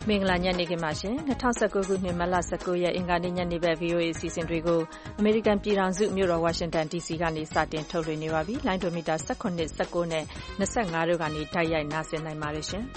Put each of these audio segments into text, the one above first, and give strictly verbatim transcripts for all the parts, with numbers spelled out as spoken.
မင်္ဂလာညနေခင်းပါရှင်၂၀၁၉ခုနှစ်မတ်လ၁၉ရက်အင်္ဂါနေ့ညနေဘက် ဗီအိုအေ အစီအစဉ်တွေကိုအမေရိကန်ပြည်ထောင်စုမြို့တော်ဝါရှင်တန် ဒီစီကနေစတင်ထုတ်လွှင့်နေပါပြီ။လိုင်းဒိုမီတာ၁၇, ၁၉နဲ့၂၅တို့ကနေတိုက်ရိုက်နားဆင်နိုင်ပါတယ်ရှင်။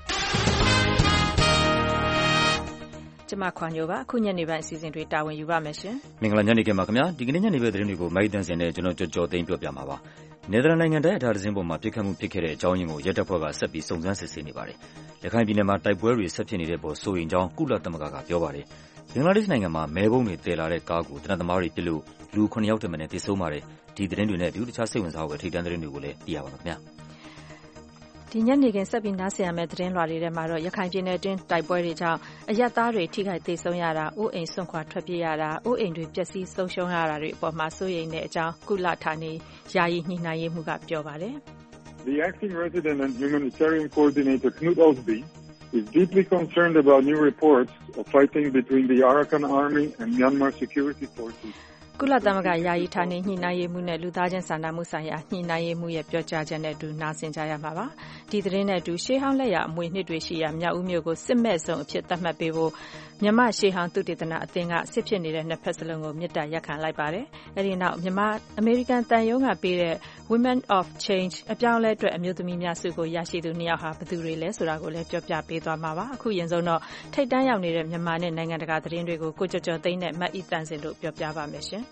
ကျမခွန်ညိုပါအခုညနေပိုင်းအစီအစဉ်တွေတာဝန်ယူပါမယ်ရှင်။မင်္ဂလာညနေခင်းပါခင်ဗျာ။ဒီကနေ့ညနေဘက်သတင်းတွေကိုမိုက်တန်စင်နဲ့ကျွန်တော်ကြော်ကြော်သိမ်းပြောပြမှာပါ။နယ်သာလန်နိုင်ငံတိုင်းအထားတစ်စင်းပေါ်မှာပြစ်ခတ်မှုဖြစ်ခဲ့တဲ့အကြောင်းရင်းကိုရဲတပ်ဖွဲ့ကဆက်ပြီးစုံစမ်းစစ်ဆေးနေပါတယ်။ရခိုင်ပြည်နယ်မှာတိုက်ပွဲတွေဆက်ဖြစ်နေတဲ့ပေါ်စိုးရိမ်ကြောင်းကုလသမဂ္ဂကပြောပါတယ်။ဘင်္ဂလားဒေ့ရှ်နိုင်ငံမှာမဲပုံးတွေတည်လာတဲ့ကားကိုတနက်သမားတွေပစ်လို့လူခုနှစ်ယောက်ထက်မနည်းသေဆုံးပါတယ်။ဒီသတင်းတွေနဲ့အတူတခြားစိတ်ဝင်စားဖွယ်ထိပ်တန်းသတင်းတွေကိုလည်းသိရပါမယ်ခင်ဗျာ။ဒီညနေခင်းဆက်ပြီးနားဆင်ရမယ့်သတင်းလွှာတွေထဲမှာတော့ရခိုင်ပြည်နယ်တွင်းတိုက်ပွဲတွေကြောင့်အရပ်သားတွေထိခိုက်သေဆုံးရတာအိုးအိမ်စွန့်ခွာထွက်ပြေးရတာအိုးအိမ်တွေပျက်စီးဆုံးရှုံးရတာတွေအပေါ်မှာစိုးရိမ်တဲ့အကြောင်းကုလဌာနေယာယီညှိနှိုင်းရေးမှူးကပြောပါတယ်။ The acting resident and humanitarian coordinator Knut Osby is deeply concerned about new reports of fighting between the Arakan army and Myanmar security forces. ကုလသမဂ္ဂယာယီဌာနေညှိနှိုင်းရေးမှူးနဲ့လူသားချင်းစာနာမှုဆိုင်ရာညှိနှိုင်းရေးမှူးရဲ့ပြောကြားချက်နဲ့အတူနားဆင်ကြရမှာပါ။ဒီသတင်းနဲ့အတူရှေးဟောင်းလက်ရာအမွေနှစ်တွေရှိရာမြောက်ဦးမြို့ကိုစစ်မဲ့ဇုံအဖြစ်သတ်မှတ်ပေးဖို့မြန်မာရှေးဟောင်းသုတေသနအသင်းကစစ်ဖြစ်နေတဲ့နှစ်ဖက်စလုံးကိုမြစ်တာရက်ခံလိုက်ပါတယ်။အဲဒီနောက်မြန်မာအမေရိကန်တန်ယုံကပေးတဲ့ Women of Change အပြောင်းအလဲအတွက်အမျိုးသမီးများစုကိုရရှိသူနှစ်ယောက်ဟာဘယ်သူတွေလဲဆိုတာကိုလည်းပြောပြပေးသွားမှာပါ။အခုရင်ဆုံးတော့ထိပ်တန်းရောက်နေတဲ့မြန်မာနဲ့နိုင်ငံတကာသတင်းတွေကိုကိုကျော်ကျော်သိန်းနဲ့မတ်ဤတန်စင်တို့ပြောပြပါမယ်ရှင်။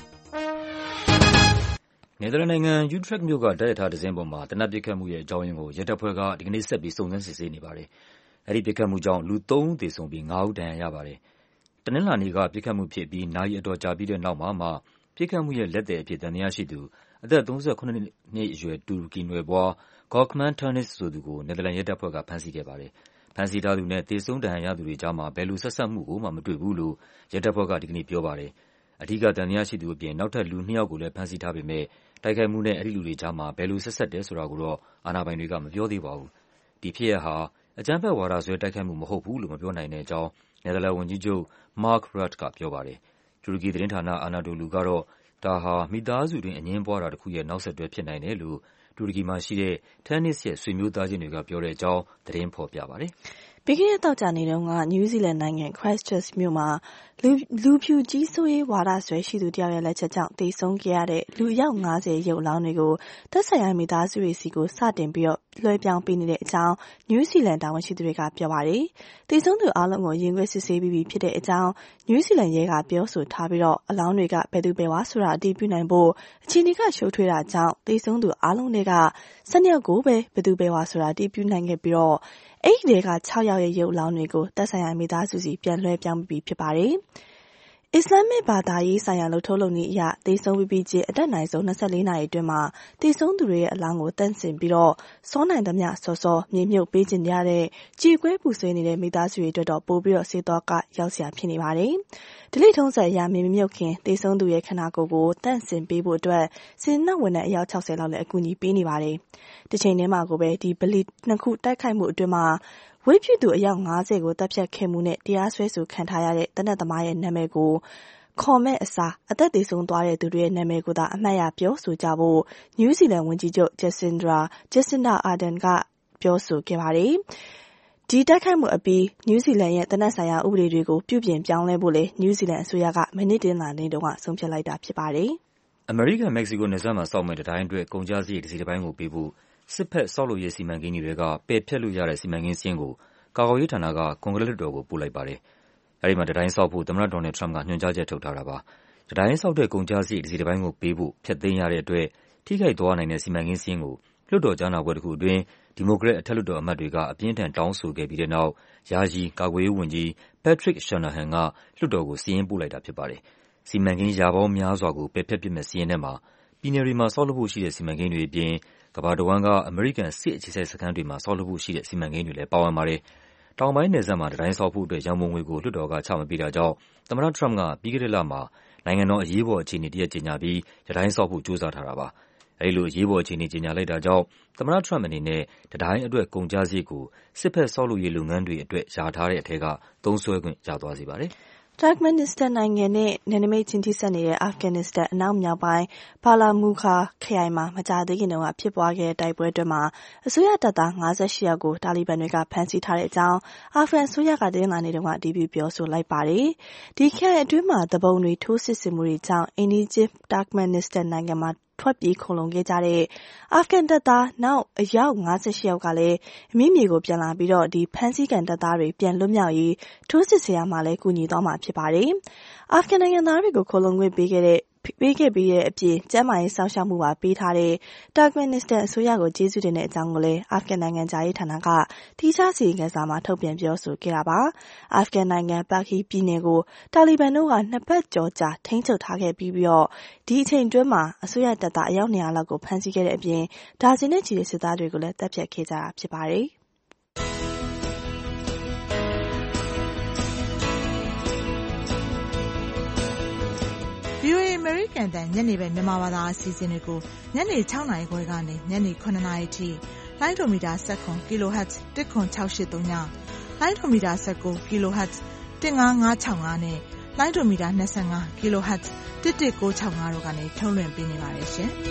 နယ်သာလန်နိုင်ငံယူထရက်မြို့ကတိုက်ရထားတစ်စင်းပေါ်မှာတနက်ပစ်ခတ်မှုရဲ့အကြောင်းရင်းကိုရဲတပ်ဖွဲ့ကဒီကနေ့ဆက်ပြီးစုံစမ်းစစ်ဆေးနေပါတယ်။အဲဒီပစ်ခတ်မှုကြောင့်လူသုံးဦးသေဆုံးပြီးငါးဦးဒဏ်ရာရပါတယ်။တနင်္လာနေ့ကပစ်ခတ်မှုဖြစ်ပြီးနာရီအတော်ကြာပြီးတဲ့နောက်မှာမှပစ်ခတ်မှုရဲ့လက်သည်အဖြစ်သံသယရှိသူအသက်သုံးဆယ့်ခုနှစ်နှစ်အရွယ်တူရကီနွယ်ဖွား Gökmen Tönüz ဆိုသူကိုနယ်သာလန်ရဲတပ်ဖွဲ့ကဖမ်းဆီးခဲ့ပါတယ်။ဖမ်းဆီးထားသူနဲ့သေဆုံးဒဏ်ရာရသူတွေကြားမှာဘယ်လိုဆက်စပ်မှုကိုမှမတွေ့ဘူးလို့ရဲတပ်ဖွဲ့ကဒီကနေ့ပြောပါတယ်။အဓိကသံသယရှိသူအပြင်နောက်ထပ်လူနှစ်ယောက်ကိုလည်းဖမ်းဆီးထားပေမဲ့တိုက်ခိုက်မှုနဲ့အဲဒီလူတွေကြားမှာဘယ်လိုဆက်စပ်တယ်ဆိုတာကိုတော့အာဏာပိုင်တွေကမပြောသေးပါဘူး။ဒီဖြစ်ရပ်ဟာအကြမ်းဖက်ဝါဒစွဲတိုက်ခိုက်မှုမဟုတ်ဘူးလို့မပြောနိုင်တဲ့အကြောင်းနယ်သာလန်ဝန်ကြီးချုပ် Mark Rutte ကပြောပါတယ်။တူရကီသတင်းဌာန Anadolu ကတော့ဒါဟာမိသားစုတွင်းအငြင်းပွားတာတစ်ခုရဲ့နောက်ဆက်တွဲဖြစ်နိုင်တယ်လို့တူရကီမှာရှိတဲ့ Tennis ရဲ့ဆွေမျိုးသားချင်းတွေကပြောတဲ့အကြောင်းသတင်းဖော်ပြပါတယ်။ပြီးခဲ့တဲ့သောကြာနေ့တုန်းကနယူးဇီလန်နိုင်ငံ Christchurch မြို့မှာလူလူဖြူကြီးစိုးရေးဝါဒဆွဲရှိသူတယောက်ရဲ့လက်ချက်ကြောင့်သေဆုံးခဲ့ရတဲ့လူအယောက်၅၀ရုပ်အလောင်းတွေကိုသက်ဆိုင်ရာမိသားစုတွေစီကိုစတင်ပြီးတော့လွှဲပြောင်းပေးနေတဲ့အကြောင်းနယူးဇီလန်တာဝန်ရှိသူတွေကပြောပါတယ်။သေဆုံးသူအားလုံးကိုရင်ခွဲစစ်ဆေးပြီးပြီဖြစ်တဲ့အကြောင်းနယူးဇီလန်ရဲကပြောဆိုထားပြီးတော့အလောင်းတွေကဘယ်သူဘယ်ဝါဆိုတာအတည်ပြုနိုင်ဖို့အခြေအနေကရှုပ်ထွေးတာကြောင့်သေဆုံးသူအားလုံးတွေက၁၂ယောက်ကိုပဲဘယ်သူဘယ်ဝါဆိုတာအတည်ပြုနိုင်ခဲ့ပြီးတော့အဲ့ဒီက၆ယောက်ရဲ့ရုပ်အလောင်းတွေကိုသက်ဆိုင်ရာမိသားစုစီပြန်လွှဲပြောင်းပြီးဖြစ်ပါတယ်။အစ္စလာမစ်ဘာသာရေးဆိုင်ရာလုပ်ထုံးလုပ်နည်းအရသေဆုံးပြီးပြီးချင်းအသက်နိုင်ဆုံး၂၄နာရီအတွင်းမှာသေဆုံးသူတွေရဲ့အလောင်းကိုတန့်စင်ပြီးတော့စောနိုင်သမျှစောစောမြေမြုပ်ပေးခြင်းရတဲ့ကြေကွဲပူဆွေးနေတဲ့မိသားစုတွေအတွက်တော့ပို့ပြီးတော့စေတော့ကရောက်စရာဖြစ်နေပါတယ်။ဒီလိထုံးဆက်အရမြေမြုပ်ခင်သေဆုံးသူရဲ့ခန္ဓာကိုယ်ကိုတန့်စင်ပေးဖို့အတွက်စင်နက်ဝန်ထမ်းအယောက်၆၀လောက်လည်းအကူအညီပေးနေပါတယ်။ဒီချိန်ထဲမှာကိုပဲဒီဗလီနှစ်ခုတိုက်ခိုက်မှုအတွင်းမှာဝိဖြစ်သူအယောက်၅၀ကိုတပ်ဖြတ်ခဲ့မှုနဲ့တရားစွဲဆိုခံထားရတဲ့တနက်သမားရဲ့နာမည်ကိုခေါ်မဲ့အစားအသက်သေဆုံးသွားတဲ့သူတွေရဲ့နာမည်ကိုသာအမှတ်ရပြောဆိုကြဖို့နယူးဇီလန်ဝန်ကြီးချုပ် Jacinda Jacinda Ardern ကပြောဆိုခဲ့ပါတယ်။ဒီတိုက်ခိုက်မှုအပြီးနယူးဇီလန်ရဲ့တနက်ဆိုင်ရာဥပဒေတွေကိုပြုပြင်ပြောင်းလဲဖို့လေနယူးဇီလန်အစိုးရကမနေ့တင်လာနေတုန်းကဆုံးဖြတ်လိုက်တာဖြစ်ပါတယ်။အမေရိကန်မက္ကဆီကိုနယ်စပ်မှာစောက်မဲ့တတိုင်းအတွက်ကုန်ကျစရိတ်တစ်စီးတစ်ပိုင်းကိုပေးဖို့စစ်ဖက်ဆောက်လုပ်ရေးစီမံကိန်းတွေကပယ်ဖျက်လို့ရတဲ့စီမံကိန်းစင်းကိုကာကွယ်ရေးဌာနကကွန်ဂရက်လွှတ်တော်ကိုပို့လိုက်ပါတယ်။အဲဒီမှာတတိုင်းဆောက်ဖို့သမ္မတဒေါ်နယ်ထရမ့်ကညွှန်ကြားချက်ထုတ်ထားတာပါ။တတိုင်းဆောက်တဲ့ကုန်ကျစရိတ်တစ်စီးတစ်ပိုင်းကိုပေးဖို့ဖျက်သိမ်းရတဲ့အတွက်ထိခိုက်သွားနိုင်တဲ့စီမံကိန်းစင်းကိုလွှတ်တော်ကြားနာပွဲတစ်ခုအတွင်းဒီမိုကရက်အထက်လွှတ်တော်အမတ်တွေကအပြင်းထန်တောင်းဆိုခဲ့ပြီးတဲ့နောက်ယာယီကာကွယ်ရေးဝန်ကြီး Patrick Shanahan ကလွှတ်တော်ကိုစီရင်ပို့လိုက်တာဖြစ်ပါတယ်။စီမံကိန်းရာပေါင်းများစွာကိုပယ်ဖျက်ပစ်မဲ့စီရင်ထဲမှာပြည်နယ်တွေမှာဆောက်လုပ်ဖို့ရှိတဲ့စီမံကိန်းတွေအပြင်ကမ္ဘာတစ်ဝန်းကအမေရိကန်စစ်အခြေစိုက်စခန်းတွေမှာဆောက်လုပ်ဖို့ရှိတဲ့စီမံကိန်းတွေလည်းပါဝင်ပါတယ်။တောင်ပိုင်းနယ်စပ်မှာတတိုင်းဆောက်ဖို့အတွက်ရန်ပုံငွေကိုလွှတ်တော်ကချမပေးတာကြောင့်သမ္မတထရမ့်ကပြီးခဲ့တဲ့လမှာနိုင်ငံတော်အရေးပေါ်အခြေအနေတရပ်ကြေညာပြီးတတိုင်းဆောက်ဖို့ကြိုးစားထားတာပါ။အဲဒီလိုအရေးပေါ်အခြေအနေကြေညာလိုက်တာကြောင့်သမ္မတထရမ့်အနေနဲ့တတိုင်းအတွက်ကုန်ကျစရိတ်ကိုစစ်ဖက်ဆောက်လုပ်ရေးလုပ်ငန်းတွေအတွက်ယာထားတဲ့အထက်ကသုံးစွဲခွင့်ရသွားစေပါတယ်။ Turkmenistan နိုင်ငံနဲ့နယ်နိမိတ်ချင်းထိစပ်နေတဲ့ Afghanistan အနောက်မြောက်ပိုင်း Balamukha ခရိုင်မှာမကြာသေးခင်တုန်းကဖြစ်ပွားခဲ့တဲ့တိုက်ပွဲအတွင်းမှာအစိုးရတပ်သား၅၈ယောက်ကိုတာလီဘန်တွေကဖမ်းဆီးထားတဲ့အကြောင်းအာဖဂန်အစိုးရကတနင်္လာနေ့တုန်းကအတည်ပြုပြောဆိုလိုက်ပါတယ်။ဒီခရိုင်အတွင်းမှာသူပုန်တွေထိုးစစ်ဆင်မှုတွေကြောင့်အိမ်နီးချင်း Turkmenistan နိုင်ငံမှာထွက်ပြေးခုံလုံခဲ့ကြတဲ့အာဖဂန်တပ်သားနောက်အယောက်၅၈ယောက်ကလည်းအမိမြေကိုပြန်လာပြီးတော့ဒီဖမ်းဆီးခံတပ်သားတွေပြန်လွတ်မြောက်ရေးထိုးစစ်ဆင်ရမှာလဲကူညီသွားမှာဖြစ်ပါတယ်။အာဖဂန်နိုင်ငံသားတွေကိုခုံလုံခွင့်ပေးခဲ့တဲ့ပေးခဲ့ပြီးတဲ့အပြင်ကျန်းမာရေးစောင့်ရှောက်မှုပါပေးထားတဲ့ Turkmenistan အစိုးရကိုကျေးဇူးတင်တဲ့အကြောင်းကိုလည်းအာဖဂန်နိုင်ငံသားရေးဌာနကတိကျစီရင်ခံစာမှာထုတ်ပြန်ပြောဆိုခဲ့တာပါ။အာဖဂန်နိုင်ငံပါကီပြည်နယ်ကိုတာလီဘန်တို့ကနှစ်ပတ်ကျော်ကြာထိန်းချုပ်ထားခဲ့ပြီးပြီးတော့ဒီအချိန်တွင်းမှာအစိုးရတပ်သားအယောက်၂၀၀လောက်ကိုဖမ်းဆီးခဲ့တဲ့အပြင်ဒါဇင်နဲ့ချီတဲ့စစ်သားတွေကိုလည်းတပ်ဖြတ်ခဲ့ကြတာဖြစ်ပါတယ်။ဗွီအိုအေ American တန်ညနေပဲမြန်မာဘာသာအစီအစဉ်တွေကိုညနေ၆နာရီခွဲကနေညနေ၇နာရီထိလိုင်းဒိုမီတာ၁၇ kHz ၁၇၆၈၃ညလိုင်းဒိုမီတာ၁၉ kHz ၁၅၅၆၅နဲ့လိုင်းဒိုမီတာ၂၅ kHz ၁၁၉၆၅တို့ကနေထုတ်လွှင့်ပေးနေပါတယ်ရှင်။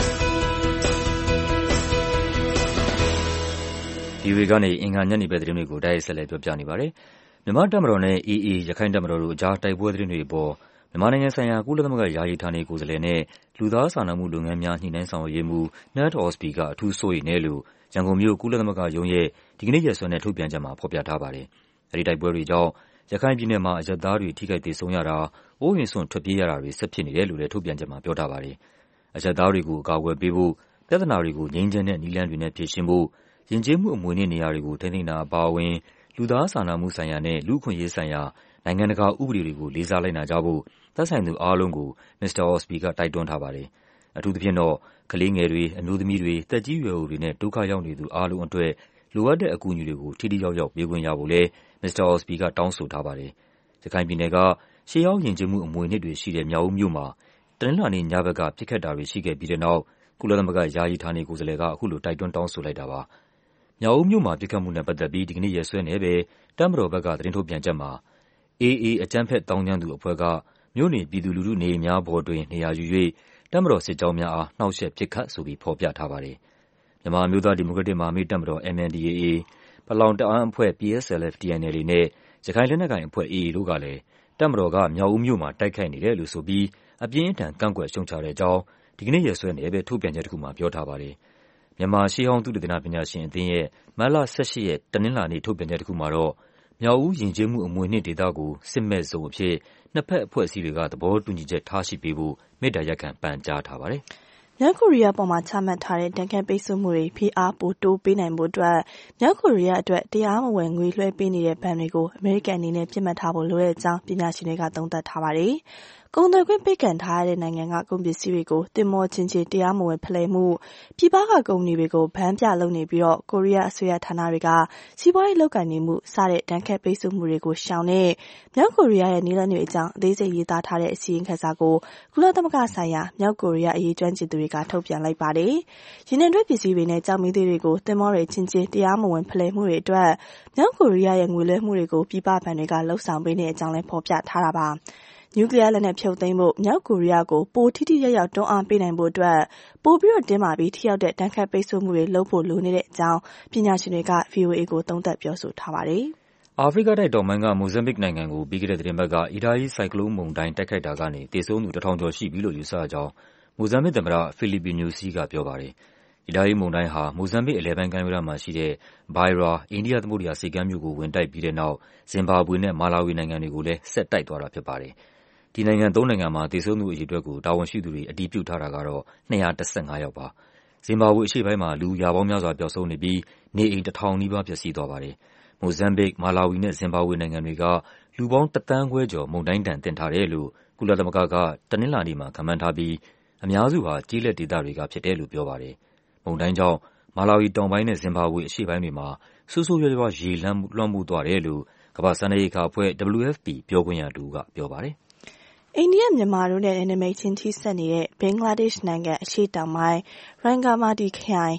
ဗီအိုအေကနေအင်္ဂါညနေပဲသတင်းတွေကိုတိုက်ရိုက်ဆက်လက်ပြောပြနေပါတယ်။မြန်မာ့တပ်မတော်နဲ့ အေအေ ရခိုင်တပ်မတော်တို့အကြားတိုက်ပွဲသတင်းတွေအပေါ်မြန်မာနိုင်ငံဆိုင်ရာကုလသမဂ္ဂယာယီဌာနေကိုယ်စားလှယ်နဲ့လူသားစာနာမှုလုပ်ငန်းများညှိနှိုင်းဆောင်ရွက်ရေးမှူး Knut Ostby ကအထူးစိုးရိမ်တယ်လို့ရန်ကုန်မြို့ကုလသမဂ္ဂရုံးရဲ့ဒီကနေ့ရက်စွဲနဲ့ထုတ်ပြန်ချက်မှာဖော်ပြထားပါတယ်။အဲဒီတိုက်ပွဲတွေကြောင့်ရခိုင်ပြည်နယ်မှာအရပ်သားတွေထိခိုက်သေဆုံးရတာ၊အိုးအိမ်စွန့်ထွက်ပြေးရတာတွေဆက်ဖြစ်နေတယ်လို့လည်းထုတ်ပြန်ချက်မှာပြောထားပါတယ်။အရပ်သားတွေကိုအကာအကွယ်ပေးဖို့၊ပြဿနာတွေကိုငြိမ်းချမ်းတဲ့နည်းလမ်းတွေနဲ့ဖြေရှင်းဖို့၊ယဉ်ကျေးမှုအမွေအနှစ်နေရာတွေကိုထိန်းသိမ်းတာအပါအဝင်လူသားစာနာမှုဆိုင်ရာနဲ့လူ့အခွင့်အရေးဆိုင်ရာနိုင်ငံတကာဥပဒေတွေကိုလေးစားလိုက်နာကြဖို့သက်ဆိုင်သူအားလုံးကိုမစ္စတာ Ostby ကတိုက်တွန်းထားပါတယ်။အထူးသဖြင့်တော့ကလေးငယ်တွေ၊အမျိုးသမီးတွေ၊သက်ကြီးရွယ်အိုတွေနဲ့ဒုက္ခရောက်နေသူအားလုံးအတွက်လိုအပ်တဲ့အကူအညီတွေကိုထိထိရောက်ရောက်ပေးခွင့်ရဖို့လည်းမစ္စတာ Ostby ကတောင်းဆိုထားပါတယ်။ရခိုင်ပြည်နယ်ကရှေးဟောင်းယဉ်ကျေးမှုအမွေအနှစ်တွေရှိတဲ့မြောက်ဦးမြို့မှာတနင်္လာနေ့ညဘက်ကပစ်ခတ်တာတွေရှိခဲ့ပြီးတဲ့နောက်ကုလသမဂ္ဂယာယီဌာနေကိုယ်စားလှယ်ကအခုလိုတိုက်တွန်းတောင်းဆိုလိုက်တာပါ။မြောက်ဦးမြို့မှာပစ်ခတ်မှုနဲ့ပတ်သက်ပြီးဒီကနေ့ရက်စွဲနဲ့ပဲတပ်မတော်ဘက်ကသတင်းထုတ်ပြန်ချက်မှာအေအေအကြမ်းဖက်သောင်းကျန်းသူအဖွဲ့ကမြို့နေပြည်သူလူထုနေအိမ်များပေါ်တွင်နေရာယူ၍တပ်မတော်စစ်ကြောင်းများအားနှောင့်ယှက်ပစ်ခတ်ဆိုပြီးဖော်ပြထားပါတယ်။မြန်မာအမျိုးသားဒီမိုကရက်တစ်မဟာမိတ်တပ်မတော် M N D A A ၊ပလောင်တအာင်းအဖွဲ့ P S L F T N L A နဲ့ရခိုင်လက်နက်ကိုင်အဖွဲ့ A A တို့ကလည်းတပ်မတော်ကမြောက်ဦးမြို့မှာတိုက်ခိုက်နေတယ်လို့ဆိုပြီးအပြင်းအထန်ကန့်ကွက်ရှုတ်ချတဲ့အကြောင်းဒီကနေ့ရက်စွဲနဲ့ပဲထုတ်ပြန်ချက်တစ်ခုမှာပြောထားပါတယ်။မြန်မာရှေးဟောင်းသုတေသနပညာရှင်အသင်းရဲ့မတ်လ၁၈ရက်တနင်္လာနေ့ထုတ်ပြန်ချက်တစ်ခုမှာတော့မြောက်ဦးယဉ်ကျေးမှုအမွေအနှစ်ဒေသကိုစစ်မဲ့ဇုံအဖြစ်နှစ်ဖက်အဖွဲ့အစည်းတွေကသဘောတူညီချက်ထားရှိပေးဖို့မေတ္တာရပ်ခံပန်ကြားထားပါတယ်။မြောက်ကိုရီးယားပေါ်မှာချမှတ်ထားတဲ့ဒဏ်ခတ်ပိတ်ဆို့မှုတွေဖိအားပိုတိုးပေးနိုင်ဖို့အတွက်မြောက်ကိုရီးယားအတွက်တရားမဝင်ငွေလွှဲပေးနေတဲ့ဘဏ်တွေကိုအမေရိကန်အနေနဲ့ပြစ်မှတ်ထားဖို့လိုတဲ့အကြောင်းပညာရှင်တွေကသုံးသပ်ထားပါတယ်။ကုန်သွယ်ခွင့်ပိတ်ပင်ထားတဲ့နိုင်ငံကကုန်ပစ္စည်းတွေကိုသင်္ဘောချင်းချင်းတရားမဝင်ဖလှယ်မှုပြည်ပကကုမ္ပဏီတွေကိုဘန်းပြလုပ်နေပြီးတော့ကိုရီးယားအစိုးရဌာနတွေကစီးပွားရေးလုပ်ကိုင်နေမှုစတဲ့ဒဏ်ခတ်ပိတ်ဆို့မှုတွေကိုရှောင်တဲ့မြောက်ကိုရီးယားရဲ့နည်းလမ်းတွေအကြောင်းအသေးစိတ်ရေးသားထားတဲ့အစီရင်ခံစာကိုကုလသမဂ္ဂဆိုင်ရာမြောက်ကိုရီးယားအရေးကျွမ်းကျင်သူတွေကထုတ်ပြန်လိုက်ပါတယ်။ရင်းနှီးတွဲပစ္စည်းတွေနဲ့ကြောက်မီးသွေးတွေကိုသင်္ဘောတွေချင်းချင်းတရားမဝင်ဖလှယ်မှုတွေအတွက်မြောက်ကိုရီးယားရဲ့ငွေလွှဲမှုတွေကိုပြည်ပဘဏ်တွေကလှုပ်ဆောင်ပေးနေတဲ့အကြောင်းလည်းဖော်ပြထားတာပါ။နျူကလ িয়ার လက်နက်ဖြုတ်သိမ်းဖို့မြောက်ကိုရီးယားကိုပိုထိထိရောက်ရောက်တွန်းအားပေးနိုင်ဖို့အတွက်ပိုပြီးတော့တင်းမာပြီးထိရောက်တဲ့တန်ခတ်ပိတ်ဆို့မှုတွေလုပ်ဖို့လိုနေတဲ့အကြောင်းပညာရှင်တွေက ဗီအိုအေ ကိုသုံးသပ်ပြောဆိုထားပါတယ်။အာဖရိကတိုက်တောင်ပိုင်းကမိုဇမ်ဘစ်နိုင်ငံကိုပြီးခဲ့တဲ့သတင်းပတ်ကအီဒါယီဆိုင်ကလုန်းမုန်တိုင်းတိုက်ခိုက်တာကနေသေဆုံးသူတစ်ထောင်ကျော်ရှိပြီလို့ယူဆကြောင်းမိုဇမ်ဘစ်သမ္မတဖီလီပီညိုစီကပြောပါတယ်။အီဒါယီမုန်တိုင်းဟာမိုဇမ်ဘစ်အလယ်ပိုင်းကမ်းရိုးတန်းမှာရှိတဲ့ဘိုင်ရာအိန္ဒိယသမုဒ္ဒရာဆိပ်ကမ်းမြို့ကိုဝင်တိုက်ပြီးတဲ့နောက်ဇင်ဘာဘွေနဲ့မာလာဝီနိုင်ငံတွေကိုလည်းဆက်တိုက်သွားတာဖြစ်ပါတယ်။ဒီနိုင်ငံသုံးနိုင်ငံမှာသေဆုံးသူအရေအတွက်ကိုတာဝန်ရှိသူတွေအတည်ပြုထားတာကတော့၂၁၅ယောက်ပါ။ဇင်ဘာဘွေအရှေ့ပိုင်းမှာလူရာပေါင်းများစွာပျောက်ဆုံးနေပြီးနေအိမ်တစ်ထောင်နီးပါးပျက်စီးသွားပါတယ်။မိုဇမ်ဘစ်၊မာလာဝီနဲ့ဇင်ဘာဘွေနိုင်ငံတွေကလူပေါင်းတစ်သန်းခွဲကျော်မုန်တိုင်းဒဏ်သင့်ထားတယ်လို့ကုလသမဂ္ဂကတနင်္လာနေ့မှာခန့်မှန်းထားပြီးအများစုဟာကျေးလက်ဒေသတွေကဖြစ်တယ်လို့ပြောပါတယ်။မုန်တိုင်းကြောင့်မာလာဝီတောင်ပိုင်းနဲ့ဇင်ဘာဘွေအရှေ့ပိုင်းတွေမှာဆိုးဆိုးရွားရွားရေလွှမ်းမိုးသွားတယ်လို့ကမ္ဘာ့စားနပ်ရိက္ခာအဖွဲ့ W F P ပြောခွင့်ရသူကပြောပါတယ်။အိန္ဒိယမြန်မာတို့နဲ့နယ်နိမိတ်ချင်းထိစပ်နေတဲ့ဘင်္ဂလားဒေ့ရှ်နိုင်ငံအရှေ့တောင်ပိုင်းရိုင်ဂါမာတီခရိုင်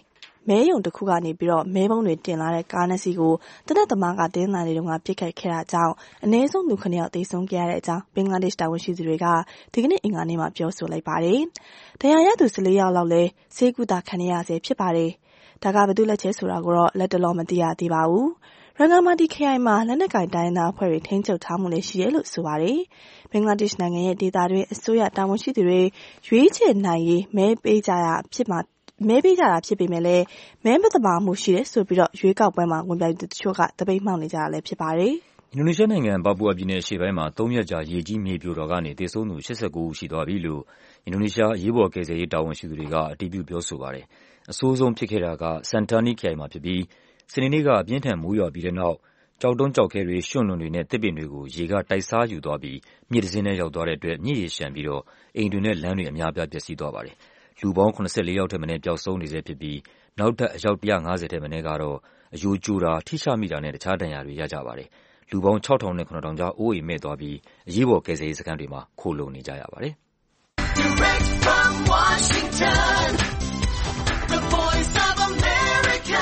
မဲရုံတစ်ခုကနေပြီးတော့မဲပုံးတွေတင်လာတဲ့ကားနှစ်စီးကိုတနက်သမားကတင်းလာနေတုန်းကပြစ်ခတ်ခဲ့တာကြောင့်အနည်းဆုံးလူခုနှစ်ယောက်သေဆုံးခဲ့ရတဲ့အကြောင်းဘင်္ဂလားဒေ့ရှ်တာဝန်ရှိသူတွေကဒီကနေ့အင်္ဂါနေ့မှာပြောဆိုလိုက်ပါတယ်။တရားရသူ၁၄ယောက်လောက်လည်းဆေးကုသခံရဆဲဖြစ်ပါတယ်။ဒါကဘယ်သူလက်ချက်ဆိုတာကိုတော့လက်တလောမသိရသေးပါဘူး။ရန်ကုန်မာတီခရိုင်မှာလက်နက်ကင်တိုင်းသားအဖွဲ့တွေထိန်းချုပ်ထားမှုလည်းရှိတယ်လို့ဆိုပါတယ်။ဘင်္ဂလားဒေ့ရှ်နိုင်ငံရဲ့ဒေသတွင်းအစိုးရတာဝန်ရှိသူတွေရွေးချယ်နိုင်ရေးမဲပေးကြရဖြစ်မှာမဲပေးကြတာဖြစ်ပေမဲ့လည်းမဲမသမာမှုရှိတယ်ဆိုပြီးတော့ရွေးကောက်ပွဲမှာဝင်ပြိုင်သူတချို့ကတပိတ်မှောက်နေကြတာလည်းဖြစ်ပါတယ်။အင်ဒိုနီးရှားနိုင်ငံပါပူအာပြည်နယ်အရှေ့ပိုင်းမှာသုံးရက်ကြာရေကြီးမြေပြိုတော်ကနေသေဆုံးသူ၈၉ဦးရှိသွားပြီလို့အင်ဒိုနီးရှားအရေးပေါ်ကယ်ဆယ်ရေးတာဝန်ရှိသူတွေကအတည်ပြုပြောဆိုပါတယ်။အဆိုးဆုံးဖြစ်ခဲ့တာကစန်တာနီခရိုင်မှာဖြစ်ပြီးစနေနေ့ကအပြင်းထန်မိုးရွာပြီးတဲ့နောက်ကြောက်တုံးကြောက်ခဲတွေရွှွန့်လွန်တွေနဲ့တစ်ပင်တွေကိုရေကတိုက်စားယူသွားပြီးမြစ်တစ်စင်းနဲ့ရောက်သွားတဲ့အတွက်မြစ်ရေရှမ်းပြီးတော့အိမ်တွေနဲ့လမ်းတွေအများပြားပျက်စီးသွားပါတယ်။လူပေါင်း၇၄ယောက်ထက်မနည်းပျောက်ဆုံးနေဆဲဖြစ်ပြီးနောက်ထပ်အယောက်၁၅၀ထက်မနည်းကတော့အယိုးကျိုးတာထိရှမိတာနဲ့တခြားဒဏ်ရာတွေရကြပါတယ်။လူပေါင်း၆ထောင်နဲ့၇ထောင်ကြားအိုးအိမ်မဲ့သွားပြီးအရေးပေါ်ကယ်ဆယ်ရေးစခန်းတွေမှာခိုလှုံနေကြရပါတယ်။ Direct from Washington, the voice of America,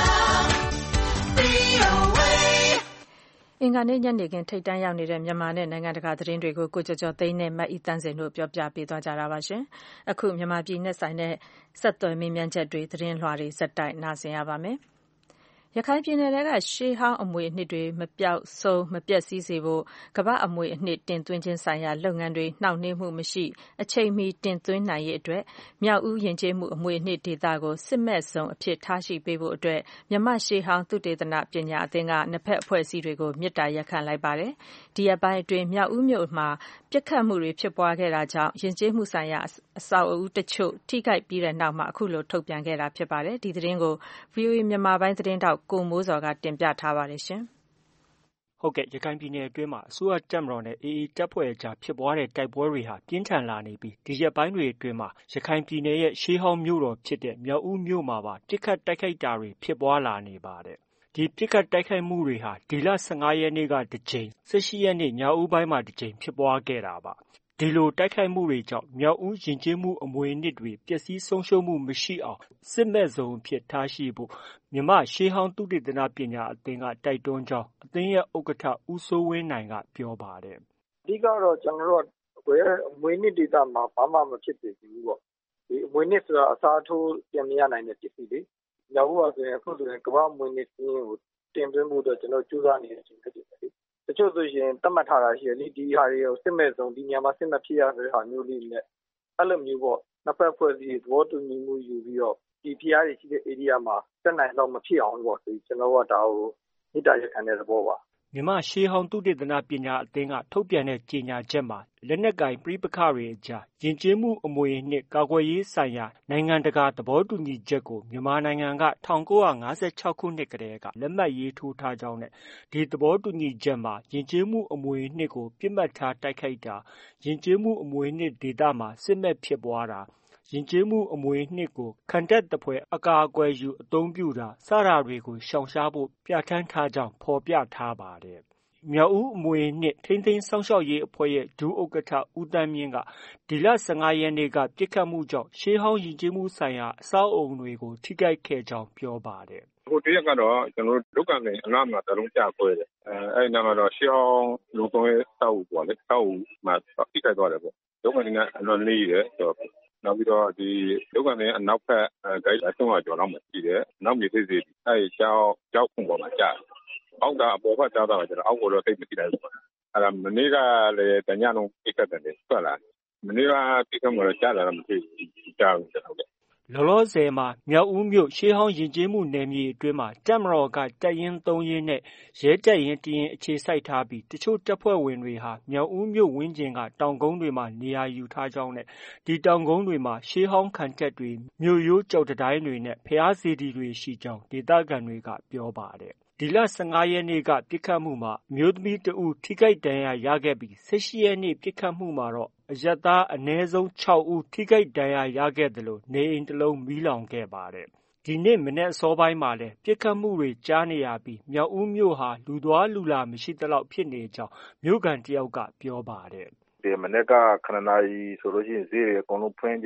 အင်္ဂါနေ့ညနေခင်းထိပ်တန်းရောက်နေတဲ့မြန်မာနဲ့နိုင်ငံတကာသတင်းတွေကိုကိုကျော်ကျော်သိန်းနဲ့မအီတန်းစင်တို့ပြောပြပေးသွားကြတာပါရှင်။အခုမြန်မာပြည်နဲ့ဆိုင်တဲ့ဆက်သွယ်မေးမြန်းချက်တွေသတင်းလွှာတွေစက်တိုက်နားဆင်ရပါမယ်။ရခိုင်ပြည်နယ်ကရှေးဟောင်းအမွေအနှစ်တွေမပျောက်ဆုံးမပျက်စီးစေဖို့ကမ္ဘာအမွေအနှစ်တင်သွင်းခြင်းဆိုင်ရာလုပ်ငန်းတွေနှောင့်နှေးမှုမရှိအချိန်မီတင်သွင်းနိုင်ရေးအတွက်မြောက်ဦးယဉ်ကျေးမှုအမွေအနှစ်ဒေသကိုစစ်မဲ့ဇုံအဖြစ်ထားရှိပေးဖို့အတွက်မြန်မာရှေးဟောင်းသုတေသနပညာအသင်းကနှစ်ဖက်အဖွဲ့အစည်းတွေကိုမေတ္တာရပ်ခံလိုက်ပါတယ်။ဒီရက်ပိုင်းအတွင်းမြောက်ဦးမြို့မှာပြစ်ခတ်မှုတွေဖြစ်ပွားခဲ့တာကြောင့်ယဉ်ကျေးမှုဆိုင်ရာအဆောက်အဦတချို့ထိခိုက်ပြီးတဲ့နောက်မှာအခုလိုထုတ်ပြန်ခဲ့တာဖြစ်ပါတယ်။ဒီသတင်းကို ဗွီအိုအေ မြန်မာပိုင်းသတင်းထောက်ကိုမိုးစောကတင်ပြထားပါတယ်ရှင်။ဟုတ်ကဲ့ရခိုင်ပြည်နယ်အတွင်းမှာအစိုးရတပ်မတော်နဲ့အေအေတပ်ဖွဲ့အကြားဖြစ်ပွားတဲ့တိုက်ပွဲတွေဟာပြင်းထန်လာနေပြီးဒီရက်ပိုင်းတွေအတွင်းမှာရခိုင်ပြည်နယ်ရဲ့ရှေးဟောင်းမြို့တော်ဖြစ်တဲ့မြောက်ဦးမြို့မှာပါပစ်ခတ်တိုက်ခိုက်တာတွေဖြစ်ပွားလာနေပါတယ်။ဒီပစ်ခတ်တိုက်ခိုက်မှုတွေဟာဒီလ၁၅ရက်နေ့ကတစ်ကြိမ်၁၈ရက်နေ့ညဦးပိုင်းမှာတစ်ကြိမ်ဖြစ်ပွားခဲ့တာပါ။ဒီလိုတိုက်ခိုက်မှုတွေကြောင့်မြောက်ဦးယဉ်ကျေးမှုအမွေအနှစ်တွေပျက်စီးဆုံးရှုံးမှုမရှိအောင်စစ်မဲ့ဇုံအဖြစ်ထားရှိဖို့မြန်မာရှေးဟောင်းသုတေသနပညာအသင်းကတိုက်တွန်းကြောင်းအသင်းရဲ့ဥက္ကဋ္ဌဦးစိုးဝင်းနိုင်ကပြောပါတယ်။အဓိကတော့ကျွန်တော်တို့ကအမွေအနှစ်ဒေသမှာဘာမှမဖြစ်သေးဘူးပေါ့။ဒီအမွေအနှစ်ဆိုတာအစားထိုးပြန်မရနိုင်တဲ့ပစ္စည်းတွေ။မြောက်ဦးကဆိုရင်အခုဆိုရင်ကမ္ဘာအမွေအနှစ်ကိုတင်သွင်းဖို့အတွက်ကျွန်တော်ကြိုးစားနေတဲ့အချိန်ဖြစ်တယ်လေ။တချို့ဆိုရင်သတ်မှတ်ထားတာရှိတယ်လေဒီဟာတွေကိုစစ်မဲ့ဆုံးဒီညမှာစစ်မဲ့ဖြစ်ရတဲ့ဟာမျိုးလေးနဲ့အဲ့လိုမျိုးပေါ့နှစ်ဖက်ဖွဲ့စည်းသဘောတူညီမှုယူပြီးတော့ဒီဖျားတွေရှိတဲ့ area မှာတက်နိုင်တော့မဖြစ်အောင်ပေါ့ဆိုကျွန်တော်ကဒါကိုမိတာရက်ခံတဲ့သဘောပါမြန်မာရှေးဟောင်းသုတေသနပညာအသင်းကထုတ်ပြန်တဲ့ကြေညာချက်မှာလက်နက်ကင်ပြိပခတွေအကြားယဉ်ကျေးမှုအမွေအနှစ်ကာကွယ်ရေးဆိုင်ရာနိုင်ငံတကာသဘောတူညီချက်ကိုမြန်မာနိုင်ငံက၁၉၅၆ခုနှစ်ကတည်းကလက်မှတ်ရေးထိုးထားကြောင်းနဲ့ဒီသဘောတူညီချက်မှာယဉ်ကျေးမှုအမွေအနှစ်ကိုပြစ်မှတ်ထားတိုက်ခိုက်တာယဉ်ကျေးမှုအမွေအနှစ်ဒေသမှာစစ်မဲ့ဖြစ်ပွားတာယဉ်ကျေးမှုအမွေအနှစ်ကိုခံတပ်သဖွယ်အကာအကွယ်ယူအသုံးပြုတာစတာတွေကိုရှောင်ရှားဖို့ပြဋ္ဌာန်းထားကြောင်းဖော်ပြထားပါတယ်။မြောက်ဦးအမွေအနှစ်ထိန်းသိမ်းစောင့်ရှောက်ရေးအဖွဲ့ရဲ့ဒုဥက္ကဋ္ဌဦးသန်းမြင့်ကဒီလ၁၅ရက်နေ့ကပြစ်ခတ်မှုကြောင့်ရှေးဟောင်းယဉ်ကျေးမှုဆိုင်ရာအဆောက်အုံတွေကိုထိခိုက်ခဲ့ကြောင်းပြောပါတယ်။ဟိုတရက်ကတော့ကျွန်တော်တို့ဒုက္ခနဲ့အလားမှာတလုံးကြခွဲတယ်။အဲအဲ့နာမှာတော့ရှေးဟောင်းလူသုံးရဲ့စောက်ဦးပေါ့လေစောက်ဦးမှာထိခိုက်သွားတယ်ပေါ့။ဒုက္ခနဲ့အလွန်လေးတယ်ဆိုတော့နောက်ပြီးတော့ဒီဒုက္ခနဲ့အနောက်ဖက်ဂိတ်အဆုံးအကျော်လောက်မှရှိတယ်။နောက်မြေသေးသေးအဲကြောက်ကြောက်ခုံပေါ်မှာကြာတယ်။အောက်ကအပေါ်ဘက်ကြားတော့ကျတော့အောက်ကတော့တိတ်မကြည့်လိုက်ဘူး။အဲ့ဒါမနေ့ကလည်းတညလုံးပြစ်ခတ်တယ်ထွက်လာ။မနေ့ကပြစ်ခတ်မှတော့ကြားလာတော့မသိဘူးကြားဘူးကျွန်တော်လည်းလောလောဆယ်မှာမြောက်ဦးမြို့ရှေးဟောင်းယဉ်ကျေးမှုနယ်မြေအတွင်းမှာတပ်မတော်ကတပ်ရင်းသုံးရင်းနဲ့ရဲတပ်ရင်းတရင်အခြေစိုက်ထားပြီးတချို့တပ်ဖွဲ့ဝင်တွေဟာမြောက်ဦးမြို့ဝန်းကျင်ကတောင်ကုန်းတွေမှာနေရာယူထားကြောင်းနဲ့ဒီတောင်ကုန်းတွေမှာရှေးဟောင်းခံတပ်တွေမြို့ရိုးကျောက်တိုင်းတွေနဲ့ဘုရားစေတီတွေရှိကြောင်းဒေသခံတွေကပြောပါတယ်ဒီလ၁၅ရက်နေ့ကပြစ်ခတ်မှုမှာအမျိုးသမီးတဦးထိခိုက်ဒဏ်ရာရခဲ့ပြီး၁၈ရက်နေ့ပြစ်ခတ်မှုမှာတော့အရပ်သားအနည်းဆုံး၆ဦးထိခိုက်ဒဏ်ရာရခဲ့သလိုနေအိမ်တစ်လုံးမီးလောင်ခဲ့ပါတယ်။ဒီနေ့မနေ့အစောပိုင်းမှာလည်းပြစ်ခတ်မှုတွေကြားနေရပြီးမြောက်ဦးမြို့ဟာလူသွားလူလာမရှိသလောက်ဖြစ်နေကြောင်းမြို့ခံတယောက်ကပြောပါတယ်။ဒီမနေ့ကခဏနာရီဆိုလို့ရှိရင်ဈေးတွေအကုန်လုံးဖွင့်ကြ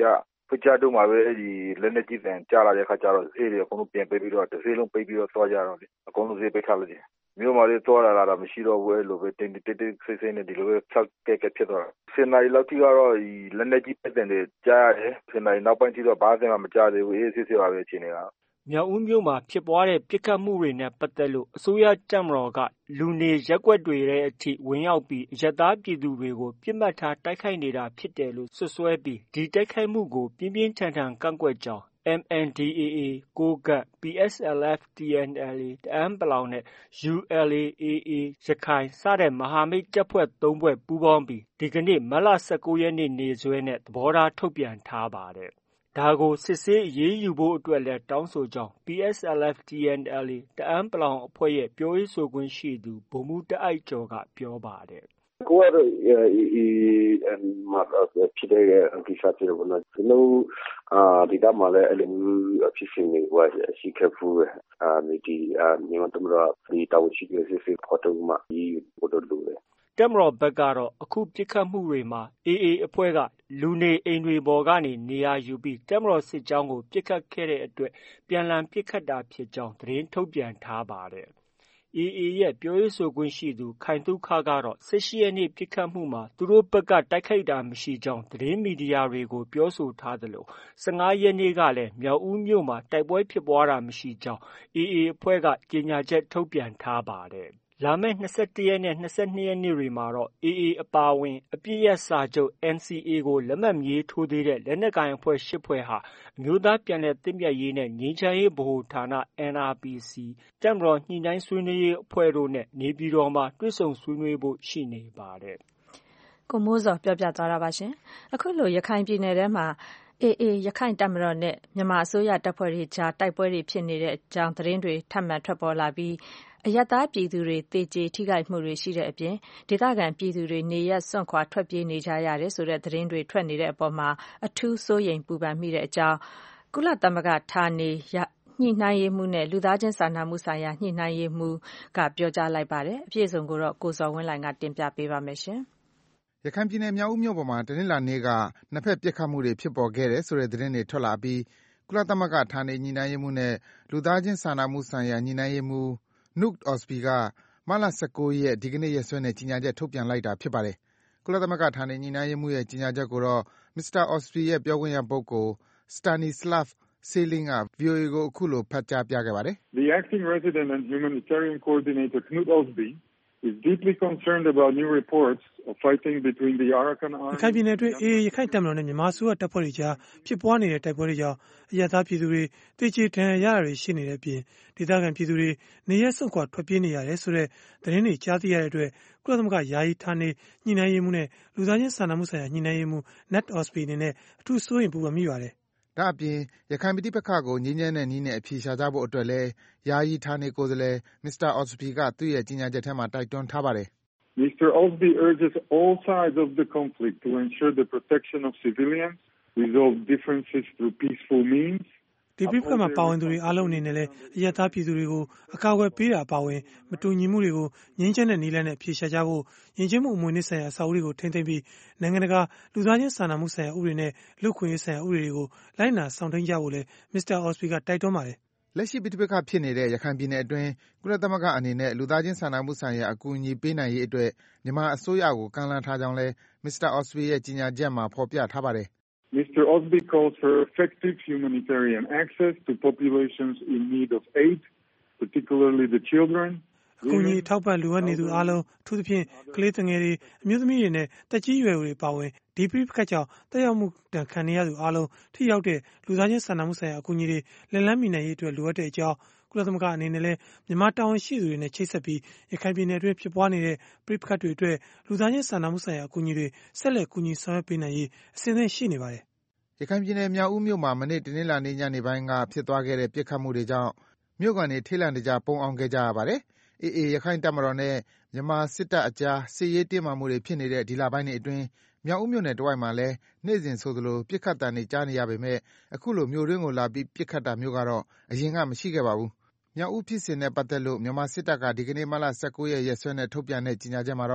ဖွကြတို့မှာပဲဒီလက်နေကြည့်တယ်ကြားလာတဲ့ခါကျတော့ဈေးတွေအကုန်လုံးပြန်ပေးပြီးတော့တစ်ဈေးလုံးပေးပြီးတော့သွားကြတော့လေအကုန်လုံးဈေးပေးထားလို့တယ်မြို့မှာလေးသွားလာလာတာမရှိတော့ဘူးလို့ပဲတင်းတင်းတင်းဆိတ်ဆိတ်နဲ့ဒီလိုပဲဖြောက်ကဲကဲဖြစ်သွားတာစင်နာရီလောက်ထိကတော့ဒီလက်နေကြည့်တဲ့တဲ့ကြားရတယ်စင်နာရီနောက်ပိုင်းထိတော့ဘာမှမကြားသေးဘူးအေးဆေးဆေးပါပဲအခြေအနေကမြောက်ဦးမြို့မှာဖြစ်ပွားတဲ့ပစ်ခတ်မှုတွေနဲ့ပတ်သက်လို့အစိုးရတပ်မတော်ကလူနေရပ်ကွက်တွေရဲ့အထိဝင်ရောက်ပြီးအရပ်သားပြည်သူတွေကိုပြစ်မှတ်ထားတိုက်ခိုက်နေတာဖြစ်တယ်လို့ဆွဆွဲပြီးဒီတိုက်ခိုက်မှုကိုပြင်းပြင်းထန်ထန်ကန့်ကွက်ကြောင်း M N D A A ကိုကတ် P S L F T N L A တအန်းပလောင်နဲ့ U L A A A ရခိုင်စတဲ့မဟာမိတ်တပ်ဖွဲ့သုံးဖွဲ့ပူးပေါင်းပြီးဒီကနေ့မတ်လ၁၉ရက်နေ့နေ့စွဲနဲ့သဘောထားထုတ်ပြန်ထားပါတယ်ဒါကိုစစ်ဆေးအရေးယူဖို့အတွက်လည်းတောင်းဆိုကြောင်း P S L F T N L A တအန်းပလောင်အဖွဲ့ရဲ့ပြောရေးဆိုခွင့်ရှိသူဗိုလ်မှူးတအိုက်ကျော်ကပြောပါတယ်ကိုယ်ကတော့ဒီမှာဖြစ်တဲ့ကိစ္စတွေကတော့ကျွန်တော်အာဒီကမှာလည်းအလုံးအဖြစ်ရှင်နေဝါရှိခဲ့ဖူးတယ်အာဒီမြန်မာတမရဒီတောင်ရှိတဲ့စစ်စစ်ဖော်ထုတ်မှဒီဘတ်လို့လေတပ်မတော်ဘက်ကတော့အခုပစ်ခတ်မှုတွေမှာ A A အဖွဲ့ကလူနေအိမ်တွေပေါ်ကနေနေရာယူပြီးတပ်မတော်စစ်ကြောင်းကိုပစ်ခတ်ခဲ့တဲ့အတွက်ပြန်လည်ပစ်ခတ်တာဖြစ်ကြောင်းသတင်းထုတ်ပြန်ထားပါတယ်။ A A ရဲ့ပြောရေးဆိုခွင့်ရှိသူခိုင်သုခကတော့၁၈ရက်နေ့ပစ်ခတ်မှုမှာသူတို့ဘက်ကတိုက်ခိုက်တာမရှိကြောင်းသတင်းမီဒီယာတွေကိုပြောဆိုထားသလို၁၅ရက်နေ့ကလည်းမြောက်ဦးမြို့မှာတိုက်ပွဲဖြစ်ပွားတာမရှိကြောင်း A A အဖွဲ့ကကြေညာချက်ထုတ်ပြန်ထားပါတယ်။လာမယ့်၂၁ရက်နဲ့၂၂ရက်နေ့တွေမှာတော့ A A အပါအဝင်အပစ်ရပ်စာချုပ် N C A ကိုလက်မှတ်မရေးထိုးသေးတဲ့လက်နက်ကိုင်အဖွဲ့၈ဖွဲ့ဟာအမျိုးသားပြန်လည်သင့်မြတ်ရေးနဲ့ငြိမ်းချမ်းရေးဗဟိုဌာန N R P C တပ်မတော်ညှိနှိုင်းဆွေးနွေးရေးအဖွဲ့တို့နဲ့နေပြည်တော်မှာတွေ့ဆုံဆွေးနွေးဖို့ရှိနေပါတယ်။ကိုမိုးဇော်ပြောပြသွားတာပါရှင်။အခုလိုရခိုင်ပြည်နယ်ထဲမှာA A ရခိုင်တပ်မတော်နဲ့မြန်မာအစိုးရတပ်ဖွဲ့တွေကြားတိုက်ပွဲတွေဖြစ်နေတဲ့အကြောင်းသတင်းတွေထပ်မံထွက်ပေါ်လာပြီးအရပ်သားပြည်သူတွေသေကျေထိခိုက်မှုတွေရှိတဲ့အပြင်ဒေသခံပြည်သူတွေနေရပ်စွန့်ခွာထွက်ပြေးနေကြရတယ်ဆိုတဲ့သတင်းတွေထွက်နေတဲ့အပေါ်မှာအထူးစိုးရိမ်ပူပန်မိတဲ့အကြောင်းကုလသမဂ္ဂဌာနေညှိနှိုင်းရေးမှူးနဲ့လူသားချင်းစာနာမှုဆိုင်ရာညှိနှိုင်းရေးမှူးကပြောကြားလိုက်ပါတယ်။အပြည့်အစုံကိုတော့ကိုဇော်ဝင်းလှိုင်ကတင်ပြပေးပါမယ်ရှင်။ရခိုင်ပြည်နယ်မြောက်ဦးမြို့ပေါ်မှာတနင်္လာနေ့ကနှစ်ဖက်ပစ်ခတ်မှုတွေဖြစ်ပေါ်ခဲ့တယ်ဆိုတဲ့သတင်းတွေထွက်လာပြီးကုလသမဂ္ဂဌာနေညှိနှိုင်းရေးမှူးနဲ့လူသားချင်းစာနာမှုဆိုင်ရာညှိနှိုင်းရေးမှူးNouk Osby ကမတ်လ၁၉ရက်ဒီကနေ့ရက်စွဲနဲ့ကြေညာချက်ထုတ်ပြန်လိုက်တာဖြစ်ပါတယ်။ကုလသမဂ္ဂဌာနေညှိနှိုင်းရေးမှူးရဲ့ကြေညာချက်ကိုတော့မစ္စတာ Osby ရဲ့ပြောခွင့်ရပုဂ္ဂိုလ် Stanislav Selin က ဗွီအိုအေကိုအခုလိုဖတ်ကြားပြခဲ့ပါတယ်။ The acting resident and humanitarian coordinator Knut Osby is deeply concerned about new reports of fighting between the Arakan army ရခိုင်ပြည်နယ်အတွင်းအေအေရခိုင်တပ်မတော်နဲ့မြန်မာအစိုးရတပ်ဖွဲ့တွေကြားဖြစ်ပွားနေတဲ့တိုက်ပွဲတွေကြောင့်အရပ်သားပြည်သူတွေတေချေထန်ရရတွေရှိနေတဲ့အပြင်ဒေသခံပြည်သူတွေနေရက်စွန့်ခွာထွက်ပြေးနေရတယ်ဆိုတဲ့သတင်းတွေကြားသိရတဲ့အတွက်ကုလသမဂ္ဂယာယီဌာနေညှိနှိုင်းရေးမှူးနဲ့လူသားချင်းစာနာမှုဆိုင်ရာညှိနှိုင်းရေးမှူး Nat Osby အနေနဲ့အထူးစိုးရိမ်ပူပန်မိပါတယ်။ဒါ့အပြင်ရခိုင်ပြည်ပခါကိုငြိမ်းချမ်းတဲ့နည်းနဲ့အဖြေရှာကြဖို့အတွက်လည်းယာယီဌာနေကိုယ်စားလှယ်မစ္စတာ Osby ကသူ့ရဲ့ကြေညာချက်ထဲမှာတိုက်တွန်းထားပါတယ်။ Mister Osby urges all sides of the conflict to ensure the protection of civilians, resolve differences through peaceful means. ဒီပြဿနာမှာပါဝင်သူတွေအားလုံးအနေနဲ့လည်းအရပ်သားပြည်သူတွေကိုအကာအကွယ်ပေးတာပါဝင်မတူညီမှုတွေကိုငြိမ်းချမ်းတဲ့နည်းလမ်းနဲ့အဖြေရှာကြဖို့ယဉ်ကျေးမှုအမွေအနှစ်ဆိုင်ရာအဆောက်အဦတွေကိုထိန်းသိမ်းပြီးနိုင်ငံတကာလူသားချင်းစာနာမှုဆိုင်ရာဥပဒေနဲ့လူ့ခွင့်ရေးဆိုင်ရာဥပဒေတွေကိုလိုက်နာဆောင်ထိန်းကြဖို့လည်းမစ္စတာ Osby ကတိုက်တွန်းပါတယ်။လက်ရှိပဋိပက္ခဖြစ်နေတဲ့ရခိုင်ပြည်နယ်အတွင်းကုလသမဂ္ဂအနေနဲ့လူသားချင်းစာနာမှုဆိုင်ရာအကူအညီပေးနိုင်ရေးအတွက်မြန်မာအစိုးရကိုကမ်းလှမ်းထားကြောင်းလည်းမစ္စတာ Osby ရဲ့ကြေညာချက်မှာဖော်ပြထားပါတယ်။ Mister Osby calls for effective humanitarian access to populations in need of aid, particularly the children. အကူအညီထောက်ပံ့လိုအပ်နေသူအားလုံးအထူးသဖြင့်ကလေးငယ်တွေအမျိုးသမီးတွေနဲ့တက်ကြီးရွယ်တွေပါဝင်ဒီပြိပခတ်ကြောင့်တက်ရောက်မှုတန်ခံနေရသူအားလုံးထိရောက်တဲ့လူသားချင်းစာနာမှုဆိုင်ရာအကူအညီတွေလက်လန်းမီနိုင်ရေးအတွက်လိုအပ်တဲ့အကြောင်းကုလသမဂ္ဂအနေနဲ့လည်းမြန်မာတာဝန်ရှိသူတွေနဲ့ချိတ်ဆက်ပြီးရခိုင်ပြည်နယ်အတွင်းဖြစ်ပွားနေတဲ့ပြိပခတ်တွေအတွက်လူသားချင်းစာနာမှုဆိုင်ရာအကူအညီတွေဆက်လက်ကူညီဆောင်ရွက်ပေးနိုင်ရေးအစဉ်အသင့်ရှိနေပါတယ်။ရခိုင်ပြည်နယ်မြောက်ဦးမြို့မှာမနေ့တနင်္လာနေ့ညနေပိုင်းကဖြစ်သွားခဲ့တဲ့ပစ်ခတ်မှုတွေကြောင့်မြို့ကန်တွေထိတ်လန့်တကြားပုန်းအောင်ခဲ့ကြရပါတယ်။ အေအေရခိုင်တပ်မတော်နဲ့မြန်မာစစ်တပ်အကြားစစ်ရေးတင်းမာမှုတွေဖြစ်နေတဲ့ဒီလပိုင်းတွေအတွင်းမြောက်ဦးမြို့နယ်တဝိုက်မှာလည်းနေ့စဉ်ဆိုသလိုပစ်ခတ်သံတွေကြားနေရပေမဲ့အခုလိုမြို့တွင်းကိုလာပြီးပစ်ခတ်တာမျိုးကတော့အရင်ကမရှိခဲ့ပါဘူး။မြောက်ဦးဖြစ်စဉ်နဲ့ပတ်သက်လို့မြန်မာစစ်တပ်ကဒီကနေ့မတ်လ၁၉ရက်ရက်စွဲနဲ့ထုတ်ပြန်တဲ့ကြေညာချက်မှာတော့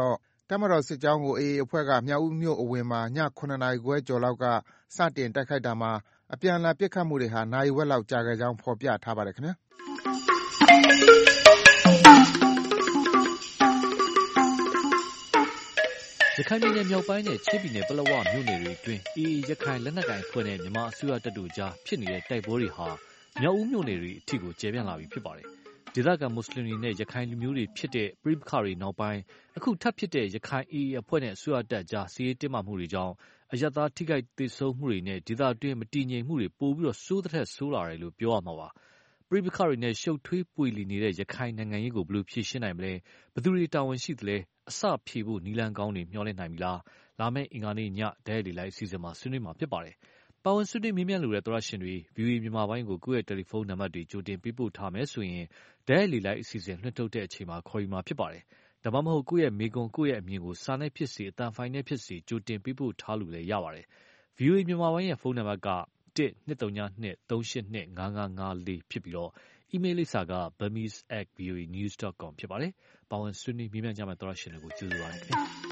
တပ်မတော်စစ်ကြောင်းကို အေအေ အဖွဲ့ကမြောက်ဦးမြို့အဝင်မှာည ၇ နာရီခွဲကျော်လောက်ကစတင်တိုက်ခိုက်တာမှာအပြန်အလှန်ပစ်ခတ်မှုတွေဟာနာရီဝက်လောက်ကြာခဲ့ကြောင်းဖော်ပြထားပါတယ်ခင်ဗျာရခိုင်ပြည်နယ်မြောက်ပိုင်းနဲ့ချင်းပြည်နယ်ပလက်ဝမြို့နယ်တွေအတွင်းအေအေရခိုင်လက်နက်ကိုင်အဖွဲ့နဲ့မြန်မာအစိုးရတပ်တို့ကြားဖြစ်နေတဲ့တိုက်ပွဲတွေဟာမြောက်ဦးမြို့နယ်တွေအထိကိုကျယ်ပြန့်လာပြီဖြစ်ပါတယ်။ဒေသခံမွတ်စလင်တွေနဲ့ရခိုင်လူမျိုးတွေဖြစ်တဲ့ပရိပခါတွေနောက်ပိုင်းအခုထပ်ဖြစ်တဲ့ရခိုင်အေအေအဖွဲ့နဲ့အစိုးရတပ်ကြားစီးရေးတင်းမာမှုတွေကြောင့်အယက်သားထိခိုက်သေဆုံးမှုတွေနဲ့ဒေသအတွင်းမတည်ငြိမ်မှုတွေပိုပြီးတော့စိုးတဲ့ဆိုးလာတယ်လို့ပြောရမှာပါ။ပရိပခါတွေနဲ့ရှုပ်ထွေးပွေလီနေတဲ့ရခိုင်နိုင်ငံရေးကိုဘယ်လိုဖြေရှင်းနိုင်မလဲဘယ်သူတွေတာဝန်ရှိသလဲအစဖြေဖို့နီလန်ကောင်းတွေမျှော်လင့်နိုင်ပြီလားလာမယ့်အင်္ဂါနေ့ညဒဲရီလိုက်အစီအစဉ်မှာဆွေးနွေးမှာဖြစ်ပါတယ်။ပါဝင်ဆွေးနွေးမြင်းမြန်းလိုတဲ့သောရရှင်တွေ ဗီအိုအေ မြန်မာပိုင်းကိုကိုယ့်ရဲ့တယ်လီဖုန်းနံပါတ်တွေကြိုတင်ပေးပို့ထားမယ်ဆိုရင်ဒဲရီလိုက်အစီအစဉ်လွှင့်ထုတ်တဲ့အချိန်မှာခေါ်ယူမှာဖြစ်ပါတယ်။ဒါမှမဟုတ်ကိုယ့်ရဲ့မေကွန်ကိုယ့်ရဲ့အမြင်ကိုစာနဲ့ဖြစ်စေအတန်ဖိုင်နဲ့ဖြစ်စေကြိုတင်ပေးပို့ထားလို့လည်းရပါတယ်။ ဗီအိုအေ မြန်မာပိုင်းရဲ့ဖုန်းနံပါတ်ကတစ် နှစ် သုံး နှစ် သုံး ရှစ် နှစ် ငါး ငါး ငါး လေးဖြစ်ပြီးတော့အီးမေးလ်လိပ်စာက burmese at v o a news dot com ဖြစ်ပါတယ်။ပါဝင်ဆွေးနွေးမြင်းမြန်းကြမယ့်သောရရှင်တွေကိုကျေးဇူးပါရစေခင်ဗျာ။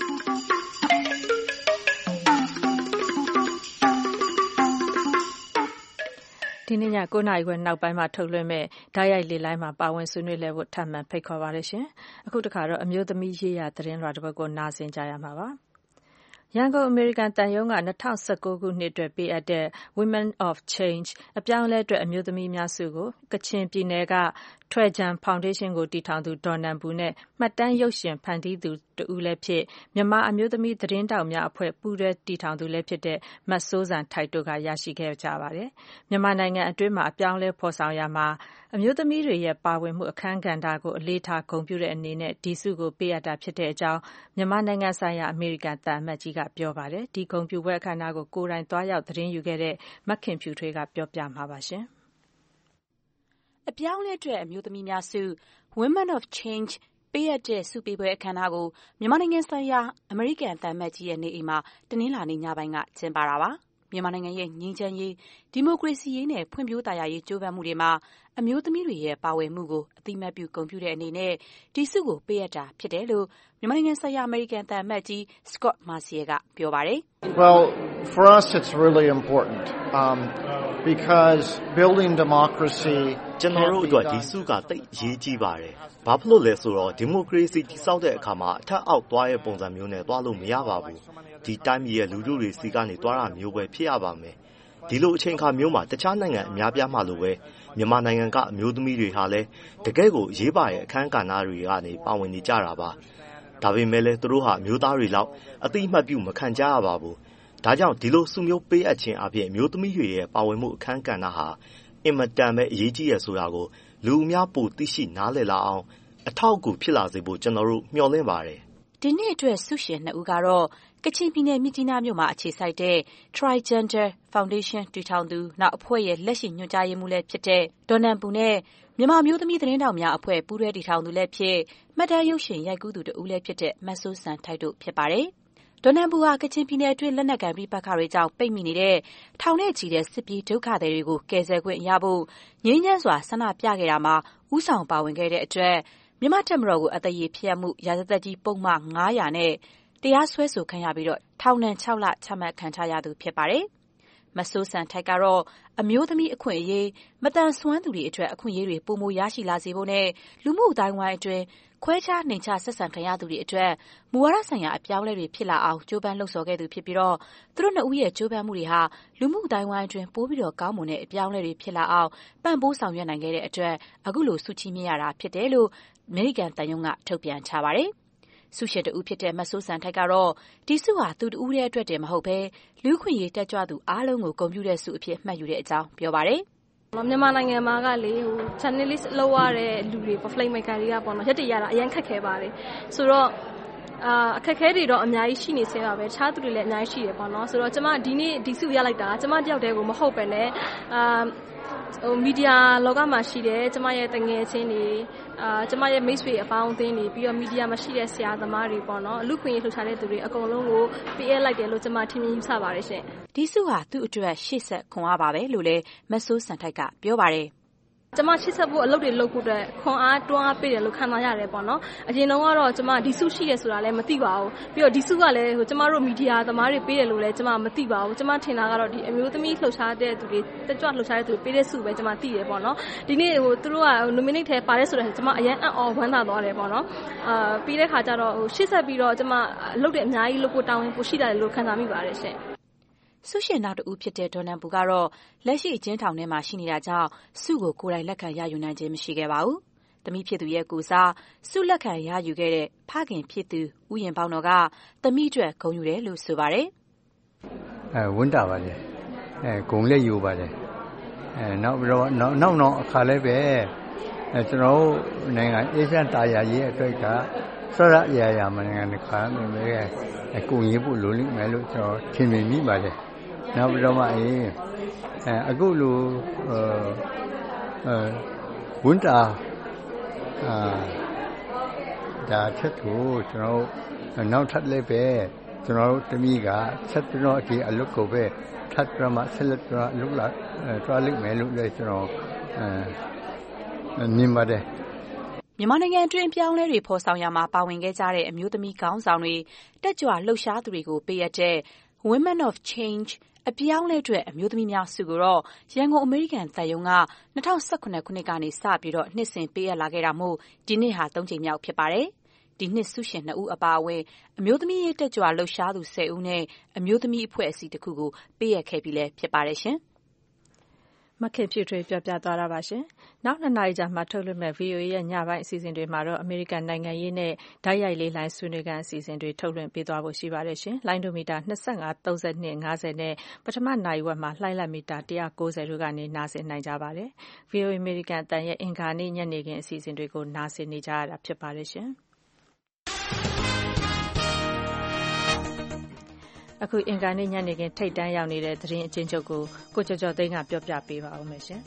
ဒီနေ့ည၉နာရီခွဲနောက်ပိုင်းမှာထုတ်လွှင့်မဲ့ဓာတ်ရိုက်လေလိုင်းမှာပါဝင်ဆွေးနွေးလဲဖို့ထပ်မံဖိတ်ခေါ်ပါရရှင်။အခုတခါတော့အမျိုးသမီးရေးရာသတင်းလွှာတစ်ပုဒ်ကိုနားဆင်ကြရမှာပါ။ရန်ကုန်အမေရိကန်တန်ယုံက၂၀၁၉ခုနှစ်အတွက်ပေးအပ်တဲ့ Women of Change အပြောင်းအလဲအတွက်အမျိုးသမီးများစုကိုကချင်ပြည်နယ်ကထွယ်ဂျန်ဖောင်ဒေးရှင်းကိုတည်ထောင်သူဒေါ်နန်ပူနဲ့မှတ်တမ်းရုပ်ရှင်ဖန်တီးသူတဦးလည်းဖြစ်မြန်မာအမျိုးသမီးသတင်းတောက်များအဖွဲ့ပူးတွဲတည်ထောင်သူလည်းဖြစ်တဲ့မတ်စိုးစံထိုက်တို့ကရရှိခဲ့ကြပါတယ်။မြန်မာနိုင်ငံအတွင်းမှာအပြောင်းလဲဖော်ဆောင်ရမှာအမျိုးသမီးတွေရဲ့ပါဝင်မှုအခမ်းကဏ္ဍကိုအလေးထားဂုဏ်ပြုတဲ့အနေနဲ့ဒီစုကိုပေးအပ်တာဖြစ်တဲ့အကြောင်းမြန်မာနိုင်ငံဆိုင်ရာအမေရိကန်သံအမတ်ကြီးကပြောပါတယ်။ဒီဂုဏ်ပြုပွဲအခမ်းအနားကိုကိုယ်တိုင်သွားရောက်သတင်းယူခဲ့တဲ့မခင်ဖြူထွေးကပြောပြမှာပါရှင်။အပြောင်းလဲအတွက်အမျိုးသမီးများစု Women of Change ပေးအပ်တဲ့စုပေးပွဲအခမ်းအနားကိုမြန်မာနိုင်ငံဆိုင်ရာအမေရိကန်သံအမတ်ကြီးရဲ့နေအိမ်မှာတနင်္လာနေ့ညပိုင်းကကျင်းပတာပါ။မြန်မာနိုင်ငံရဲ့ငြိမ်းချမ်းရေးဒီမိုကရေစီရေးနဲ့ဖွံ့ဖြိုးသာယာရေးကြိုးပမ်းမှုတွေမှာအမျိုးသမီးတွေရဲ့ပါဝင်မှုကိုအသိအမှတ်ပြုဂုဏ်ပြုတဲ့အနေနဲ့ဒီစုကိုပေးအပ်တာဖြစ်တယ်လို့မြန်မာနိုင်ငံဆိုင်ရာအမေရိကန်သံအမတ်ကြီး Scott Marciel ကပြောပါတယ်။ Well, for us it's really important um because building democracy ကျွန်တော်တို့အတွက်ဒီစုကတိတ်အရေးကြီးပါတယ်။ဘာဖြစ်လို့လဲဆိုတော့ဒီမိုကရေစီတည်ဆောက်တဲ့အခါမှာအထက်အောက်သွားရဲ့ပုံစံမျိုးနဲ့သွားလို့မရပါဘူး။ဒီတိုင်းပြည်ရဲ့လူထုတွေစီကနေသွားတာမျိုးပဲဖြစ်ရပါမယ်။ဒီလိုအချိန်အခါမျိုးမှာတခြားနိုင်ငံအများပြားမှလိုပဲမြန်မာနိုင်ငံကအမျိုးသမီးတွေဟာလည်းတကယ့်ကိုအရေးပါတဲ့အခမ်းကဏ္ဍတွေကနေပါဝင်နေကြတာပါ။ဒါပေမဲ့လည်းသူတို့ဟာမျိုးသားတွေလောက်အသိအမှတ်ပြုမခံကြရပါဘူး။ဒါကြောင့်ဒီလိုစုမျိုးပေးအပ်ခြင်းအပြင်အမျိုးသမီးတွေရဲ့ပါဝင်မှုအခမ်းကဏ္ဍဟာအင်မတန်ပဲအရေးကြီးရဆိုတာကိုလူအများပိုသိရှိနားလည်လာအောင်အထောက်အကူဖြစ်လာစေဖို့ကျွန်တော်တို့မျှော်လင့်ပါတယ်။ဒီနေ့အတွက်ဆုရှင်နှစ်ဦးကတော့ကချင်ပြည်နယ်မြစ်ကြီးနားမြို့မှာအခြေစိုက်တဲ့ Trigender Foundation တည်ထောင်သူနောက်အဖွဲ့ရဲ့လက်ရှိညွှန်ကြားရေးမှူးလည်းဖြစ်တဲ့ဒေါ်နန်ပူနဲ့မြန်မာမျိုးသမီးသတင်းတောက်များအဖွဲ့ပူးတွဲတည်ထောင်သူလည်းဖြစ်မှတ်တမ်းရုပ်ရှင်ရိုက်ကူးသူတဦးလည်းဖြစ်တဲ့မတ်စိုးစံထိုက်တို့ဖြစ်ပါတယ်။ဒေါ်နန်ပူဟာကချင်ပြည်နယ်အတွင်းလက်နက်ကိုင်ပြပခါတွေကြောင့်ပိတ်မိနေတဲ့ထောင်နဲ့ချီတဲ့စစ်ပြေးဒုက္ခသည်တွေကိုကယ်ဆယ်ခွင့်ရဖို့ငြိမ်းချမ်းစွာဆန္ဒပြခဲ့တာမှာဥဆောင်ပါဝင်ခဲ့တဲ့အတွက်မြန်မာတပ်မတော်ကိုအသက်ရည်ဖျက်မှုရာဇသက်ကြီးပုံမှန်ငါးရာနဲ့တရားစွဲဆိုခံရပြီးတော့ထောင်ဒဏ်ခြောက်လချမှတ်ခံထားရသူဖြစ်ပါတယ်။မဆိုးစံထိုက်ကတော့အမျိုးသမီးအခွင့်အရေးမတန်ဆွမ်းသူတွေအတွက်အခွင့်အရေးတွေပိုမိုရရှိလာစေဖို့နဲ့လူမှုအတိုင်းဝိုင်းအတွင်းခွဲခြားနှိမ်ချဆက်ဆံခံရသူတွေအတွက်မူဝါဒဆိုင်ရာအပြောင်းလဲတွေဖြစ်လာအောင်ကြိုးပမ်းလှုပ်ဆော်ခဲ့သူဖြစ်ပြီးတော့သူတို့နှစ်ဦးရဲ့ကြိုးပမ်းမှုတွေဟာလူမှုအတိုင်းဝိုင်းအတွင်းပိုးပြီးတော့ကောင်းမွန်တဲ့အပြောင်းလဲတွေဖြစ်လာအောင်ပံ့ပိုးဆောင်ရွက်နိုင်ခဲ့တဲ့အတွက်အခုလိုဆုချီးမြှင့်ရတာဖြစ်တယ်လို့အမေရိကန်တန်ယုံကထုတ်ပြန်ထားပါတယ်။ဆုရှင်တဦးဖြစ်တဲ့မဆိုးစံထိုက်ကတော့ဒီဆုဟာသူတဦးရဲ့အတွက်တည်းမဟုတ်ဘဲလူခွင့်ရေးတက်ကြွသူအားလုံးကိုဂုဏ်ပြုတဲ့ဆုအဖြစ်မှတ်ယူတဲ့အကြောင်းပြောပါတယ်။မြန်မာနိုင်ငံမှာကလေဟို channelist လောက်ရတဲ့လူတွေ flame maker တွေကပေါ့နော်ရက်တရတာအရင်ခက်ခဲပါတယ်ဆိုတော့အာအခက်ခဲတွေတော့အများကြီးရှိနေသေးတာပဲတခြားသူတွေလည်းအများကြီးရှိတယ်ပေါ့နော်ဆိုတော့ကျမဒီနေ့ဒီစုရလိုက်တာကျမတယောက်တည်းကိုမဟုတ်ပဲနဲ့အာဟိုမီဒီယာလောကမှာရှိတယ်ကျမရဲ့တငယ်ချင်းတွေအာကျမရဲ့မိတ်ဆွေအပေါင်းအသင်းတွေပြီးတော့မီဒီယာမှာရှိတဲ့ဆရာသမားတွေပေါ့နော်လူခွင့်ရေးလှုပ်ရှားတဲ့သူတွေအကုန်လုံးကိုပေးအပ်လိုက်တယ်လို့ကျမထင်မြင်ယူဆပါတယ်ရှင်ဒီစုဟာသူ့အတွက်ရှေ့ဆက်ခွန်အားပါပဲလို့လည်းမဆိုးစံထိုက်ကပြောပါတယ်ကျမချစ်ဆက်ဖို့အလုပ်တွေလုပ်ဖို့အတွက်ခွန်အားတွန်းအားပေးတယ်လို့ခံစားရတယ်ပေါ့နော်အရင်တော့ကတော့ကျမဒီစုရှိတယ်ဆိုတာလည်းမသိပါဘူးပြီးတော့ဒီစုကလည်းဟိုကျမတို့မီဒီယာသမားတွေပေးတယ်လို့လည်းကျမမသိပါဘူးကျမထင်တာကတော့ဒီအမျိုးသမီးလှုပ်ရှားတဲ့သူတွေတက်ကြွလှုပ်ရှားတဲ့သူတွေပေးတဲ့စုပဲကျမသိတယ်ပေါ့နော်ဒီနေ့ဟိုသူတို့က nominate ထဲပါတယ်ဆိုတော့ကျမအရင်အံ့ဩဝမ်းသာသွားတယ်ပေါ့နော်အာပြီးတဲ့ခါကျတော့ဟိုရှေ့ဆက်ပြီးတော့ကျမအလုပ်တွေအများကြီးလုပ်ဖို့တာဝန်ပိုရှိတယ်လို့ခံစားမိပါတယ်ရှင်ဆုရှင်နောက်တဦးဖြစ်တဲ့ဒေါ်နန်ပူကတော့လက်ရှိအကျဉ်းထောင်ထဲမှာရှိနေတာကြောင့်ဆုကိုကိုယ်တိုင်လက်ခံရယူနိုင်ခြင်းမရှိခဲ့ပါဘူး။သမီးဖြစ်သူရဲ့ကိုစားဆုလက်ခံရယူခဲ့တဲ့ဖခင်ဖြစ်သူဦးရင်ပေါင်းတော်ကသမီးအတွက်ဂုဏ်ယူတယ်လို့ဆိုပါတယ်။အဲဝန်တာပါလေ။အဲဂုဏ်လည်းယူပါတယ်။အဲနောက်ပြီးတော့နောက်နောက်အခါလည်းပဲအဲကျွန်တော်နိုင်ငံအေးချမ်းတာယာရေးအတွက်ကစောရအရာရာနိုင်ငံတစ်ခါနေပဲအကူရေးဖို့လိုလိမ့်မယ်လို့ကျွန်တော်ထင်မြင်မိပါတယ်။နောက်ပြီးတော့မှအေးအဲအခုလိုအဲဝန်တာအာဒါချက်ကိုကျွန်တော်နောက်ထပ်လည်းပဲကျွန်တော်တို့တမီးကဆက်ပြီးတော့ဒီအလုပ်ကိုပဲထပ်ပြီးမှဆက်လက်ပြီးလုပ်လာတွားလိမ့်မယ်လို့လည်းကျွန်တော်အဲမြင်ပါတယ်မြန်မာနိုင်ငံအတွင်းပြောင်းလဲတွေဖော်ဆောင်ရမှာပါဝင်ခဲ့ကြတဲ့အမျိုးသမီးခေါင်းဆောင်တွေတက်ကြွလှုပ်ရှားသူတွေကိုပေးရတဲ့ Women of Change အပြောင်းလဲအတွက်အမျိုးသမီးများစုကိုတော့ရန်ကုန်အမေရိကန်သံရုံးက၂၀၁၇ခုနှစ်ကနေစပြီးတော့နှစ်စဉ်ပေးအပ်လာခဲ့တာမို့ဒီနှစ်ဟာသုံးကြိမ်မြောက်ဖြစ်ပါတယ်။ဒီနှစ်ဆုရှင်နှစ်ဦးအပါအဝင်အမျိုးသမီးရေးတက်ကြွလှုပ်ရှားသူ၁၀ဦးနဲ့အမျိုးသမီးအဖွဲ့အစည်းတစ်ခုကိုပေးအပ်ခဲ့ပြီးလည်းဖြစ်ပါတယ်ရှင်။မခင်ဖြူထွေးပြောပြသွားတာပါရှင်။နောက်နှစ်နာရီကြာမှထုတ်လွှင့်မဲ့ ဗွီအိုအေရဲ့ညပိုင်းအစီအစဉ်တွေမှာတော့အမေရိကန်နိုင်ငံရေးနဲ့ဓာတ်ရိုက်လေးလိုင်းဆွေးနွေးခန်းအစီအစဉ်တွေထုတ်လွှင့်ပေးသွားဖို့ရှိပါတယ်ရှင်။လိုင်းဒိုမီတာ၂၅ ၃၂ ၅၀နဲ့ပထမနာရီဝက်မှာလှိုင်းလက်မီတာ၁၉၀တို့ကနေနားဆင်နိုင်ကြပါတယ်။ ဗွီအိုအေအမေရိကန်အသံရဲ့အင်္ဂါနေ့ညနေခင်းအစီအစဉ်တွေကိုနားဆင်နေကြရတာဖြစ်ပါတယ်ရှင်။အခုအင်္ဂါနေ့ညနေခင်းထိပ်တန်းရောက်နေတဲ့သတင်းအကျဉ်းချုပ်ကိုကိုကျော်ကျော်သိန်းကပြောပြပေးပါဦးမယ်ရှင်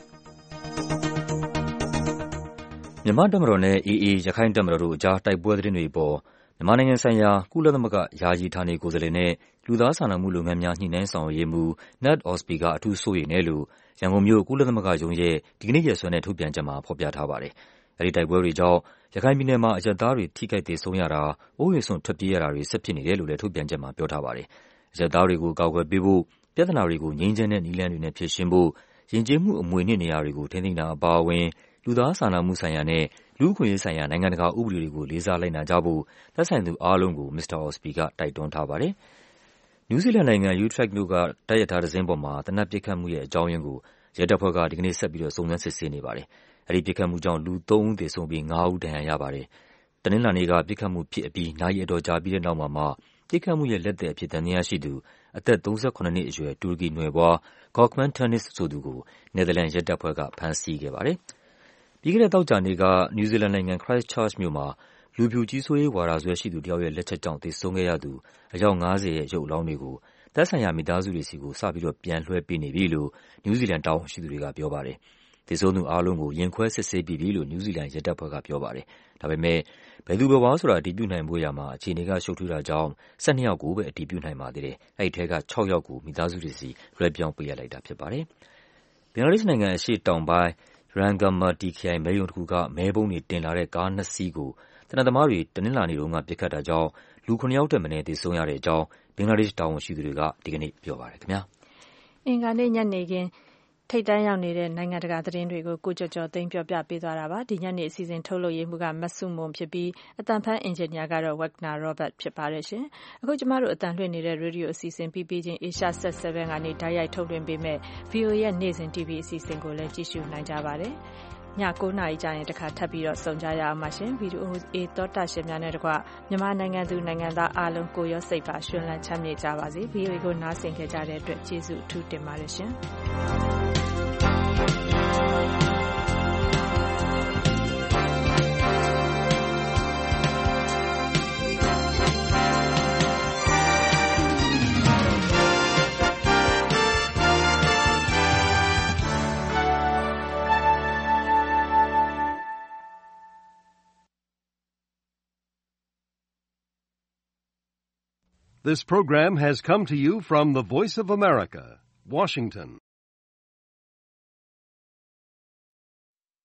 ။မြန်မာတပ်မတော်နဲ့ အေအေ ရခိုင်တပ်မတော်တို့အကြားတိုက်ပွဲသတင်းတွေပေါ်မြန်မာနိုင်ငံဆိုင်ရာကုလသမဂ္ဂယာယီဌာနေကိုယ်စားလှယ်နဲ့လူသားစာနာမှုလုပ်ငန်းများညှိနှိုင်းဆောင်ရွက်ရေးမှူး Ned Osby ကအထူးစိုးရိမ်တယ်လို့ရန်ကုန်မြို့ကုလသမဂ္ဂရုံးရဲ့ဒီကနေ့ရက်စွဲနဲ့ထုတ်ပြန်ချက်မှာဖော်ပြထားပါတယ်။အဲဒီတိုက်ပွဲတွေကြောင့်ရခိုင်ပြည်နယ်မှာအရပ်သားတွေထိခိုက်သေဆုံးရတာ၊အိုးအိမ်စွန့်ထွက်ပြေးရတာတွေဆက်ဖြစ်နေတယ်လို့လည်းထုတ်ပြန်ချက်မှာပြောထားပါတယ်။အရပ်သားတွေကိုကာကွယ်ပေးဖို့၊ပြဿနာတွေကိုငြိမ်းချမ်းတဲ့နည်းလမ်းတွေနဲ့ဖြေရှင်းဖို့၊ယဉ်ကျေးမှုအမွေအနှစ်နေရာတွေကိုထိန်းသိမ်းတာအပါအဝင်လူသားစာနာမှုဆိုင်ရာနဲ့လူ့အခွင့်အရေးဆိုင်ရာနိုင်ငံတကာဥပဒေတွေကိုလေးစားလိုက်နာကြဖို့သက်ဆိုင်သူအားလုံးကိုမစ္စတာ Osby ကတိုက်တွန်းထားပါတယ်။နယူးဇီလန်နိုင်ငံ၊ Utrecht မြို့ကတိုက်ရထားတစင်းပေါ်မှာသေနတ်ပစ်ခတ်မှုရဲ့အကြောင်းရင်းကိုရဲတပ်ဖွဲ့ကဒီကနေ့ဆက်ပြီးစုံစမ်းစစ်ဆေးနေပါတယ်။အဲဒီပစ်ခတ်မှုကြောင့်လူသုံးဦးသေဆုံးပြီးငါးဦးဒဏ်ရာရပါတယ်။တနင်္လာနေ့ကပစ်ခတ်မှုဖြစ်အပြီးနာရီအတော်ကြာပြီးတဲ့နောက်မှာမှပစ်ခတ်မှုရဲ့လက်သည်အဖြစ်သံသယရှိသူအသက်သုံးဆယ့်ခုနစ်နှစ်အရွယ်တူရကီနွယ်ဖွား Gökmen Tönüz ဆိုသူကိုနယ်သာလန်ရဲတပ်ဖွဲ့ကဖမ်းဆီးခဲ့ပါတယ်။ပြီးခဲ့တဲ့သောကြာနေ့ကနယူးဇီလန်နိုင်ငံ၊ Christchurch မြို့မှာလူဖြူကြီးစိုးရေးဝါဒစွဲရှိသူတယောက်ရဲ့လက်ချက်ကြောင့်သေဆုံးခဲ့ရသူအယောက်ငါးဆယ်ရဲ့ရုပ်အလောင်းတွေကိုသက်ဆိုင်ရာမိသားစုတွေဆီကိုစပြီးတော့ပြန်လွှဲပေးနေပြီလို့နယူးဇီလန်တာဝန်ရှိသူတွေကပြောပါတယ်။သေဆုံးသူအားလုံးကိုရင်ခွဲစစ်ဆေးပြီးပြီလို့နယူးဇီလန်ရဲတပ်ဖွဲ့ကပြောပါတယ်။ဒါပေမဲ့ဘယ်သူဘယ်ဝါဆိုတာအတည်ပြုနိုင်ဖို့ရာမှာအခြေအနေကရှုပ်ထွေးတာကြောင့်၁၂ယောက်ကိုပဲအတည်ပြုနိုင်ပါသေးတယ်။အဲဒီထဲက၆ယောက်ကိုမိသားစုတွေဆီလွှဲပြောင်းပေးအပ်လိုက်တာဖြစ်ပါတယ်။ဘင်္ဂလားဒေ့ရှ်နိုင်ငံအရှေ့တောင်ပိုင်းRangamati ခရိုင်မဲရုံတစ်ခုကမဲပုံးတွေတင်လာတဲ့ကားနှစ်စီးကိုသေနတ်သမားတွေတနင်္လာနေ့တုန်းကပစ်ခတ်တာကြောင့်လူခုနစ်ယောက်ထက်မနည်းသေဆုံးရတဲ့အကြောင်းဘင်္ဂလားဒေ့ရှ်တာဝန်ရှိသူတွေကဒီကနေ့ပြောပါတယ်ခင်ဗျာ။အင်္ဂါနေ့ညနေခင်းထိပ်တန်းရောက်နေတဲ့နိုင်ငံတကာသတင်းတွေကိုကိုကျော်ကျော်သိန်းပြောပြပေးသွားတာပါ။ဒီညနေအစီအစဉ်ထုတ်လုပ်ရေးမှူးကမဆုမွန်ဖြစ်ပြီးအသံဖမ်းအင်ဂျင်နီယာကတော့ Wagner Robert ဖြစ်ပါတယ်ရှင်။အခုကျမတို့အသံလွှင့်နေတဲ့ရေဒီယိုအစီအစဉ်ပြီးပြီးချင်း Asia Set 7ကနေဓာတ်ရိုက်ထုတ်လွှင့်ပေးမဲ့ ဗွီအိုအေ ရဲ့နေ့စဉ် တီဗီအစီအစဉ်ကိုလည်းကြည့်ရှုနိုင်ကြပါတယ်။ညကိုးနာရီကြာရင်တစ်ခါထပ်ပြီးတော့ဆုံကြရအောင်ပါရှင်။ဗီဒီယိုအေသောတာရှင်များနဲ့တကွမြန်မာနိုင်ငံသူနိုင်ငံသားအားလုံးကိုရောစိတ်ပါရှင်လန်းချမ်းမြေ့ကြပါစေ။ဗီအိုအေကိုနားဆင်ခဲ့ကြတဲ့အတွက်ကျေးဇူးအထူးတင်ပါတယ်ရှင်။ This program has come to you from the Voice of America, Washington.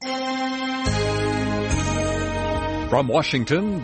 From Washington,